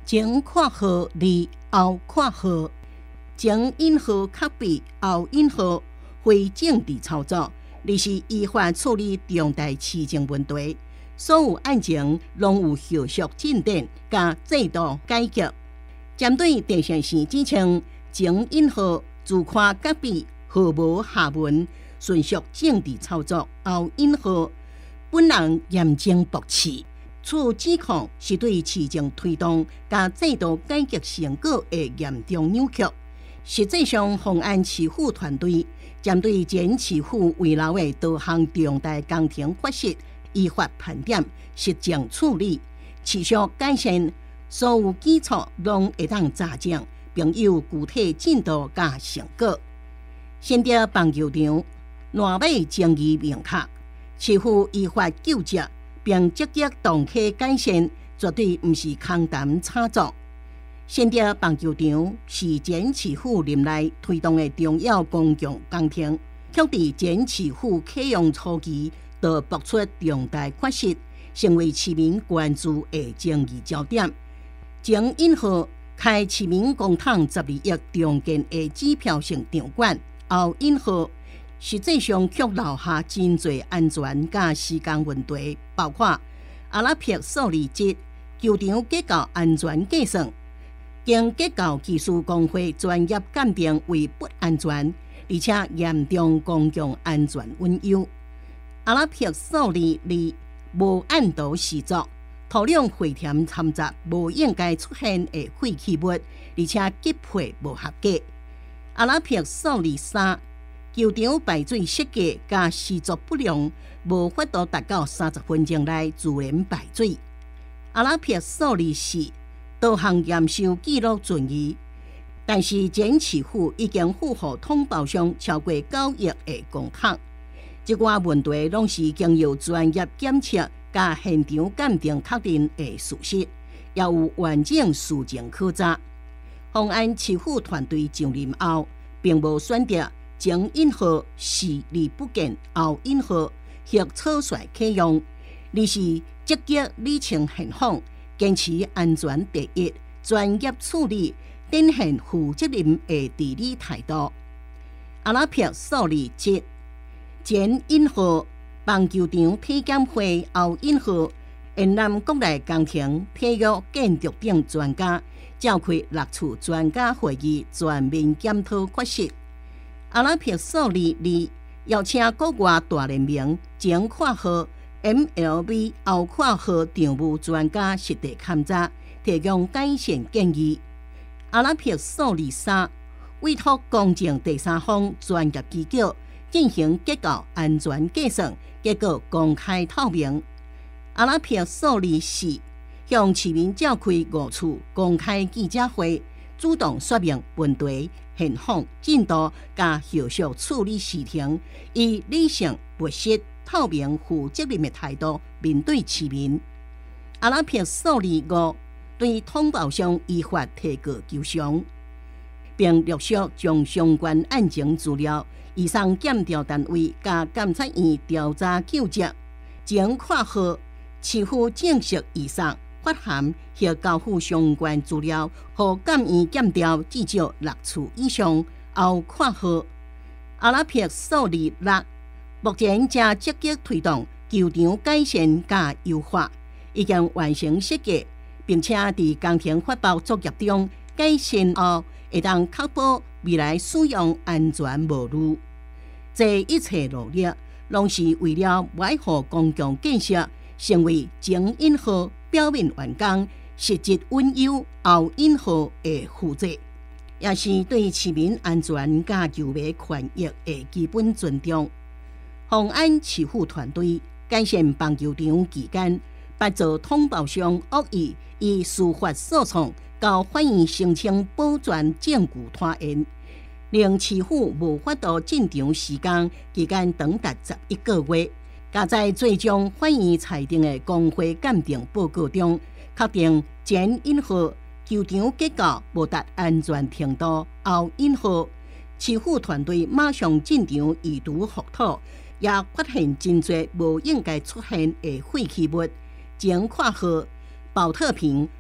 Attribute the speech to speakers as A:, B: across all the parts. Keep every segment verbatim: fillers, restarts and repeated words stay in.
A: 前括号二后括号，前引号较比后引号非政治操作，而是依法处理重大市政问题。所有案情拢有后续进展，甲制度改革。针对地线线指称前引号自夸甲比毫无下文，纯属政治操作，后引号本人严正驳斥。此指控是对市政推动甲制度改革成果的严重扭曲。实际上，丰安市府团队针对前市府遗留的多项重大工程缺失，依法盘点、实证处理，持续改善，所有基础拢会当查证，并有具体进度甲成果。先得棒球场烂尾争议明确，市府依法纠正，并积极动起改善，绝对不是空谈炒作。先得棒球场是前市府任内推动的重要公共工程，却在前市府启用初期就爆出重大缺失，成为市民关注的争议焦点。前引号开市民公帑十二亿重建的指标性场馆，后引号实际上却留下真侪安全甲施工问题，包括阿拉撇数理值、球场结构安全计算，经结构技术工会专业鉴定为不安全，而且严重公共安全隐忧。阿拉撇数理二无按图施作，土壤废填掺杂无应该出现的废弃物，而且级配无合格。阿拉撇数理三球场排水设计甲施作不良，无法度达到三十分钟内自然排水。阿拉撇数理四多项验收记录存疑，但是前市府已经付予通报商超过九亿的公帑。这寡问题拢是经由专业检测甲现场鉴定确认的事实，也有完整事情可查。丰安市府团队上任后，并无选择前引号视而不见，后引号或草率启用，而是积极理清现况，坚持安全第一、专业处理，展现负责任的治理态度。阿拉撇数理七前引号棒球场体检会，后引号延南国内工程、体育、建筑等专家召开六次专家会议，全面检讨缺失。阿拉撇数理二邀请国外大联盟前括号 M L B 后括号场务专家实地勘查，提供改善建议。阿拉撇数理三委托公正第三方专业机构进行结构安全计算，结果公开透明。阿拉撇数理四向市民召开五次公开记者会，主动说明问题现况、进度甲后续处理事情，以理性、务实、透明、负责任的态度面对市民。阿拉撇数理五对通报商依法提告求偿，并陆续将相关案情资料移送检调单位甲监察院调查究责。前括号市府正式移送发函或交付相关资料，予监院检调至少六次以上。后括号阿拉撇数理六目前正积极推动球场改善甲优化，已经完成设计，并且在工程发包作业中改善后，会当确保未来使用安全无虞。这一切努力，拢是为了维护公共建设成为前引号表面完工，实质稳有后引号的负责，也是对市民安全甲球迷权益的基本尊重。丰安市府团队改善棒球场期间，八座通报商恶意以司法诉讼到法院申请保全证据拖延，令市府无法度进场施工期间长达十一个月。加在最终法院裁定的工会鉴定报告中，确定前引号球场结构无达安全程度，后引号市府团队马上进场移除覆土，也发现真侪无应该出现的废弃物。前括号保特瓶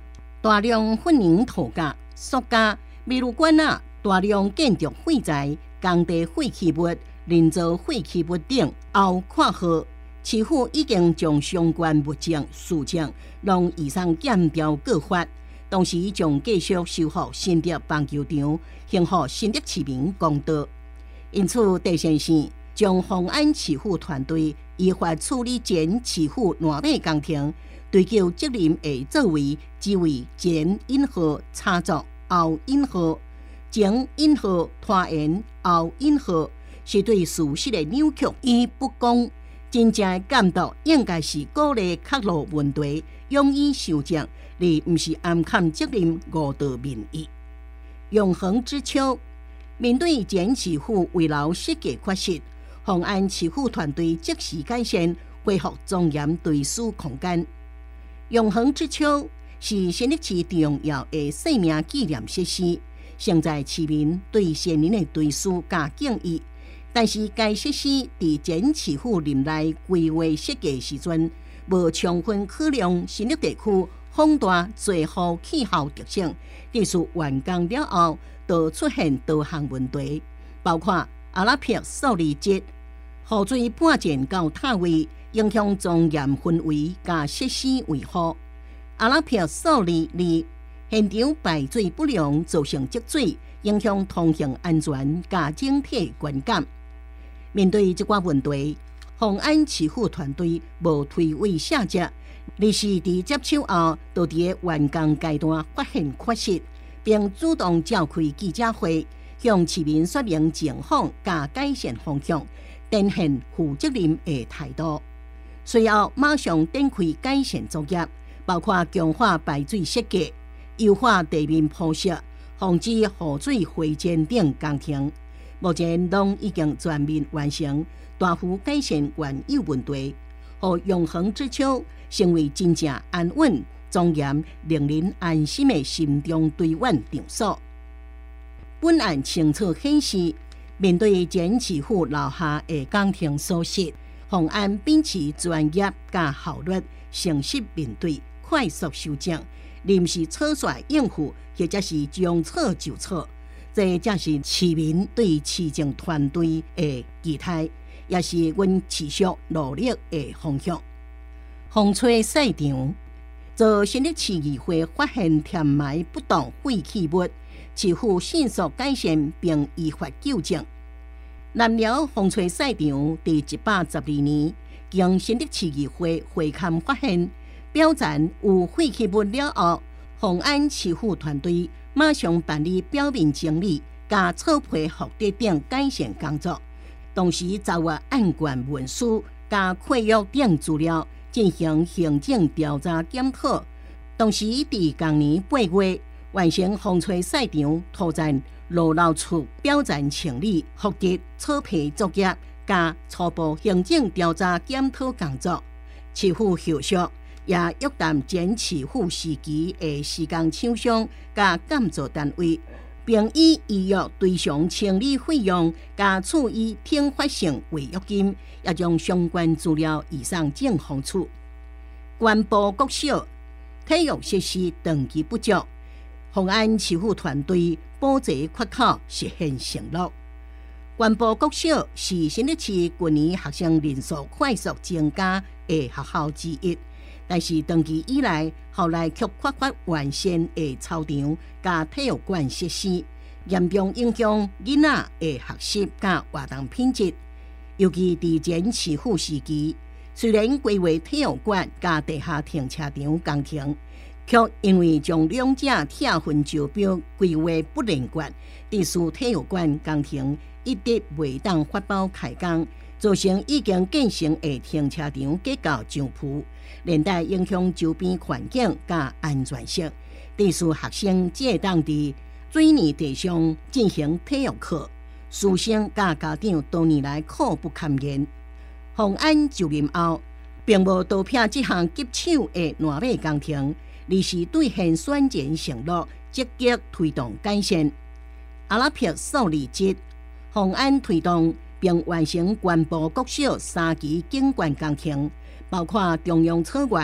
A: 大量混凝土架、塑胶、煤炉管啊，大量建筑废材、工地废弃物、人造废弃物等。后看好，市府已经将相关物证、事证拢移送检调告发，同时将继续修复新竹棒球场，幸福新竹市民公道。因此，地线县将丰安市府团队依法处理前市府南尾工程追究责任的作为，即为前引号插座后引号前引号拖延后引号，是对事实的扭曲与不公。真正的监督应该是鼓励揭露问题，勇于修正，而不是暗砍责任、误导民意。永恒之秋，面对前市府围绕设计缺失，丰安市府团队即时改善，恢复庄严对事空间。永恒之秋是新竹市重要的生命纪念设施，承载市民对先人的对事加敬意。但是，该设施伫前市府任内规划设计时阵，无充分考量新竹地区风大、最雨气候特性，技术完工了后，就出现多项问题，包括阿拉撇数理节、雨水半溅到塔位，影响庄严氛围，甲设施维护；阿拉撇数理二，现场排水不良，造成积水，影响通行安全，甲整体观感。面对这寡问题，丰安市府团队无推诿卸责，而是伫接手后，就伫完工阶段发现缺失，并主动召开记者会，向市民说明情况甲改善方向，展现负责任的态度。随后马上展开改善作业，包括强化排水设计、优化地面铺设、防止雨水回溅等工程。目前拢已经全面完成，大幅改善原有问题，互永恒之秋成为真正安稳、庄严、令人安心的心中队员场所。本案清楚显示，面对前市府留下的工程疏失，丰安秉持专业加效率，诚实面对，快速修正，临时草率应付，或者是将错就错。这才是市民对市政团队的期待，也是阮持续努力的方向。风吹赛场，在新竹市议会发现填埋不当废弃物，市府迅速改善并依法纠正。南寮风吹赛场第一百十二年，经新竹市议会会勘发现标站有废弃物了后，丰安市府团队马上办理表面整理、加草皮覆地等改善工作，同时查阅案卷文书、加契约等资料，进行行政调查检讨。同时，伫同年八月完成风吹赛场土站路漏处标站清理、覆地草皮作业，加初步行政调查检讨工作。市府后续也约谈前市府时期的施工厂商甲监造单位，并以依约赔偿清理费用加处以天发性违约金，也将相关资料移送政风处。关部国小体育设施长期不足，丰安市府团队补齐缺口，实现承诺。关部国小是新竹市今年学生人数快速增加的学校之一。但是长期以来，校内却缺乏完善的操场加体育馆设施，严重影响囡仔的学习加活动品质。尤其伫前市府时期，虽然规划体育馆加地下停车场工程，却因为将两者拆分招标规划不连贯，致使体育馆工程一直未当发包开工，造成已经建成的停车场结构上浮，连带影响周边环境甲安全性，致使学生只会当伫水泥地上进行体育课，师生甲家长多年来苦不堪言。丰安就任后，并无多撇这项棘手的烂尾工程，而是兑现选前承诺，积极推动改善。阿拉撇数理节，丰安推动并完成关部国小三期景观工程，包括中央草原、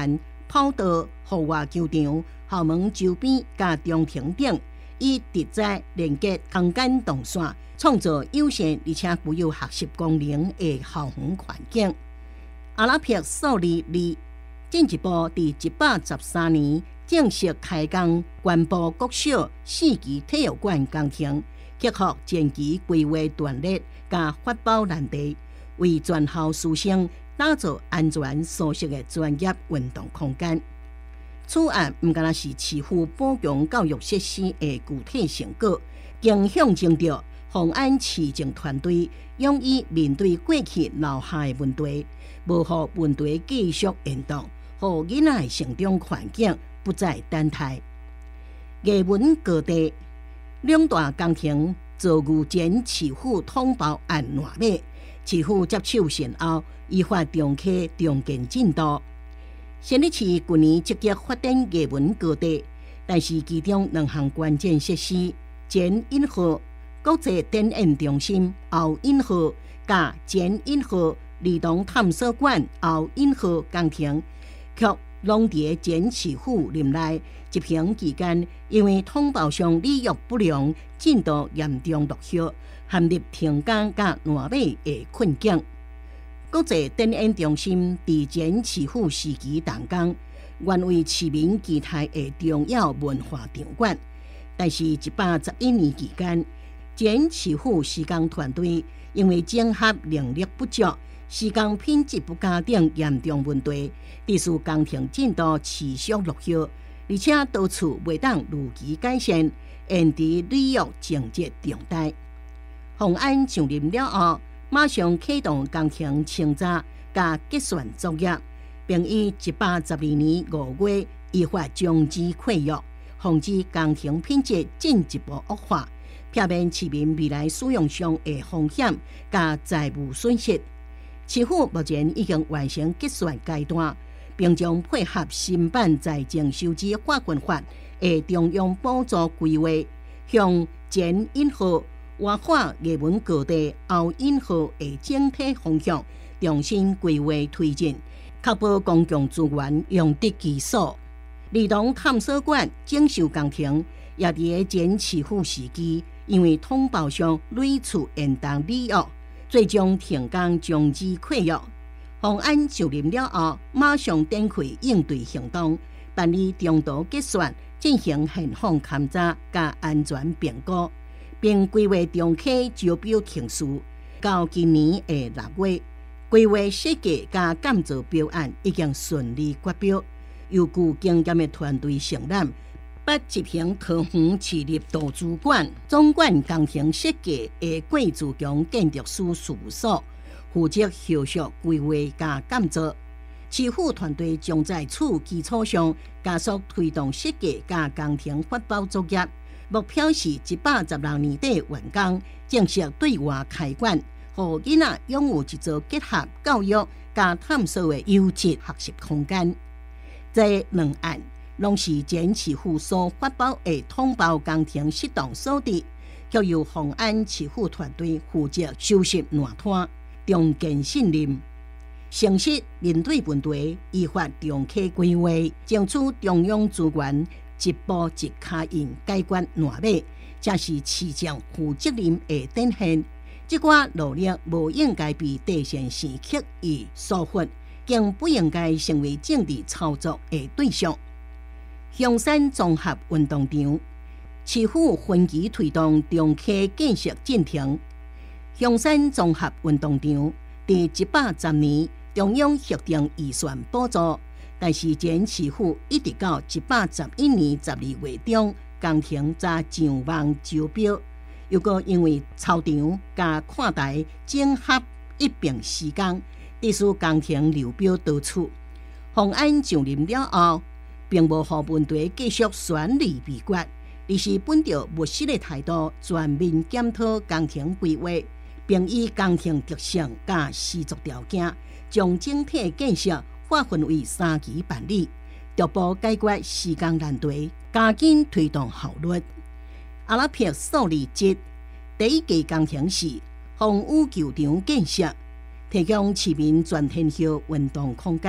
A: 跑道、户外球场、校门周边加中庭等，以直在连接空间动线，创造友善而且具有学习功能的校园环境。阿拉伯数字二进一步伫一百十三年正式开工，宣布国小四期体育馆工程克服前期规划断裂加发包难题，为全校师生打造安全舒适的专业运动空间。此案不仅是市府补强教育设施的具体成果，更象征着宏安市政团队勇于面对过去留下的问题，无让问题继续延动，让囡仔的成长环境不再等待。艺文高地两大工程遭遇前市府通报案烂尾，市府接手前后依法重启重建进度。新北市去年积极发展艺文高地，但是其中两项关键设施前引河国际展演中心后引河甲前引河儿童探索馆后引河工程，却拢伫前市府任内执行期间，因为通报上履约不良，进度严重落后，陷入停工甲烂尾的困境。国际展演中心伫前市府时期动工，原为市民期待的重要文化场馆，但是一百十一年期间，前市府施工团队因为整合能力不足、施工品质不佳等严重问题，致使工程进度持续落后，而且多处未当如期改善，延迟履约情节重大。宏安上任了后，马上启动工程清查加结算作业，并于一百十二年五月依法终止契约，防止工程品质进一步恶化，避免市民未来使用上的风险加财务损失。市府目前已经完成结算阶段，并将配合新版财政收支划分法的中央补助规划，向前引河活化艺文高地后引河的整体方向重新规划推进，确保公共资源用得其所。儿童探索馆整修工程也伫前市府时期，因为通报上屡次延宕履约，最终停工终止契约。宏安就任了后，马上展开应对行动，办理中途结算，进行现况勘查加安全评估，并规划重启招标程序。到今年的六月，规划设计加建造标案已经顺利决标，由具经验的团队承揽，把执行桃园市立图书馆总馆工程设计的桂志强建筑师事务所负责后续规划加建造。市府团队将在此基础上加速推动设计加工程发包作业，目标是一百十六年底完工，正式对外开馆，让囡仔拥有一座结合教育加探索的优质学习空间。这两案拢是前市府所发包的通报工程适当所致，却由宏安市府团队负责收拾烂摊，重建信任。诚实面对问题，依法重启规划，争取中央资源，一步一脚印解决烂尾，这是市政负责任的展现。这寡努力无应该被地线时刻意疏忽，更不应该成为政治操作的对象。香山综合运动场，市府分期推动重启建设进程。香山综合运动场第一百十年中央核定预算补助，但是前市府一直到一百十一年十二月中工程才上网招标，又过因为操场加看台整合一并施工，致使工程流标多处。宏安上任了后，并无让问题继续悬而未决，而是本着务实的态度，全面检讨工程规划，并以工程特性加施作条件，将整体建设划分为三期办理，逐步解决施工难题，加紧推动效率。阿拉伯数字七第一期工程是风雨球场建设，提供市民全天候运动空间，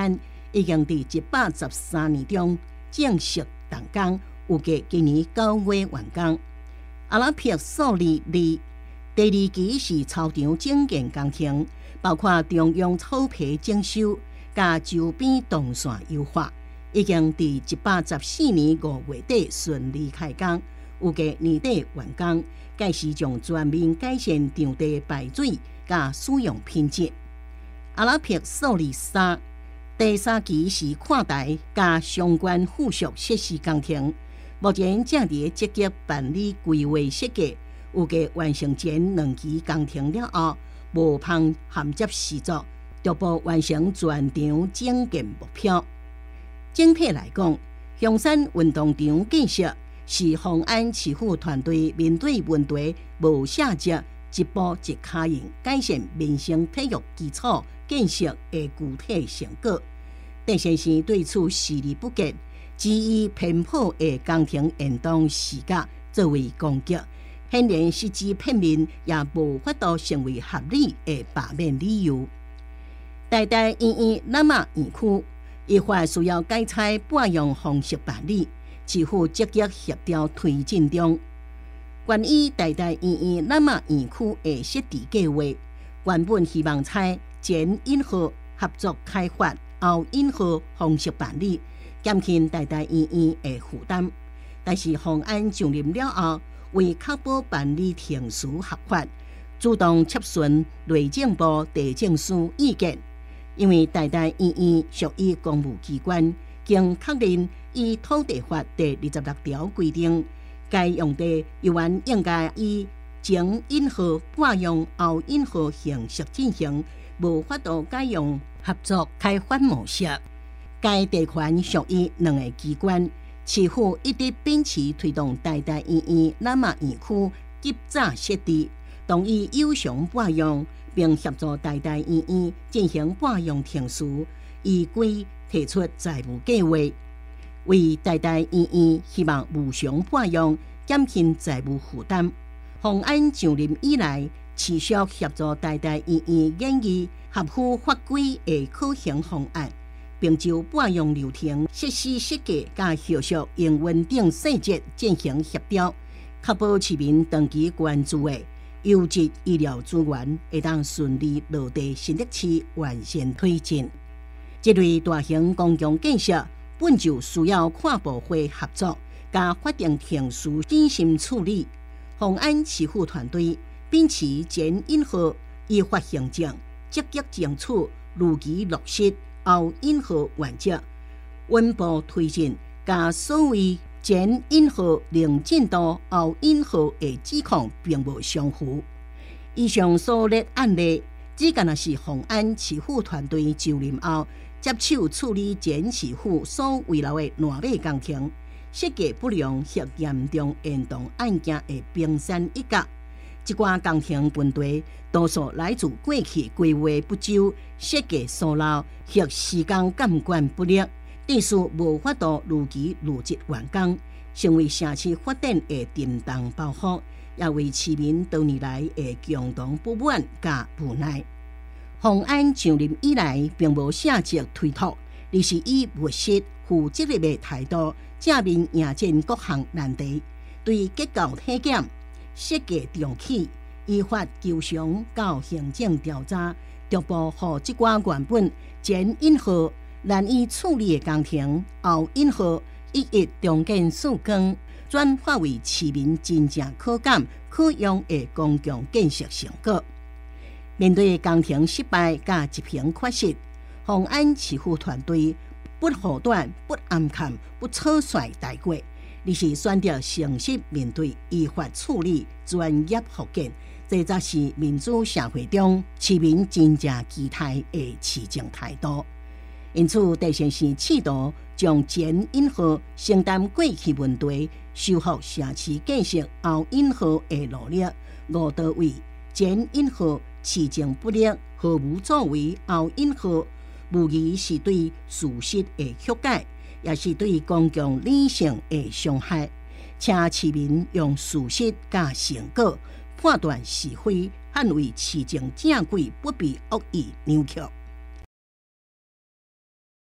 A: 已经伫一百十三年中正式动工，预计今年九月完工。阿拉伯数字二第二期是操场整建工程，包括中央草皮整修、甲周边动线优化，已经伫一百十四年五月底顺利开工，预计年底完工。届时将全面改善场地排水甲使用品质。阿拉伯数字三第三期是看台甲相关附属设施工程，目前正伫积极办理规划设计，预计完成前两期工程了后，无妨衔接施作，逐步完成全场整建目标。整体来讲，香山运动场建设是丰安市府团队面对问题无懈职，一步一脚印改善民生体育基础建设的具体成果。郑先生对此视而不见，只以偏颇的工程延动时间作为攻击，显然实质片面，也无法度成为合理的罢免理由。台大医院南马园区依法需要改采半用方式办理，市府积极协调推进中。关于台大医院南马园区的设置计划，原本希望采前引号合作开发后引号方式办理，减轻台大医院的负担。但是方案上任了后，为确保办理程序合法，主动洽询内政部地政司意见。因为台大医院属于公务机关，经确认依土地法第二十六条规定，该用地依然应该以前引号半用后引号形式进行，无法度改用合作开发模式。该地权属于两个机关，市府一直秉持推动台大医院南马园区及早设置，同意有偿半用，并协助台大医院进行半用程序，依规提出财务计划，为台大医院希望无偿半用，减轻财务负担。方案上任以来，持续协助台大医院研议合乎法规的可行方案，并就半用流程、设施设计甲后续营运等细节进行协调，确保市民长期关注的优质医疗资源会当顺利落地新北市完善推进。这类大型公共建设本就需要跨部会合作，加法定程序精心处理。方案市府团队秉持前引号依法行政，积极争取如期落实后引号原则，稳步推进，加所谓前引号零进度后引号的指控并无相符。以上所列案例，只干那是方案市府团队就任后接手处理前市府所遗留的烂尾工程，设计不良或严重延动案件的冰山一角。这寡工程问题多数来自过去规划不周、设计疏漏或时间监管不力，致使无法度如期如期完工，成为城市发展的震动包袱，也为市民多年来的共同不满甲无奈。方案上任以来，并无写职推脱，而是以务实、负责任的态度，正面迎战各项难题，对结构体检、设计重启、依法求偿到行政调查，逐步让这寡原本前引号难以处理的工程，后引号一一重建曙光，转化为市民真正可感、可用的公共建设成果。面对工程失败甲一平缺失，方案市府团队不护短、不暗砍、不草率大过，而是选择诚实面对、依法处理、专业复建，这才是民主社会中市民真正期待的市政态度。因此，戴先生试图将前引号承担过去问题、修复城市建设后引号的努力误导为前引号市政不力、毫无作为后引号，无疑是对事实的曲解，也是对公共理性的伤害。请市民用事实甲成果判断是非，捍卫市政正轨，不被恶意扭曲。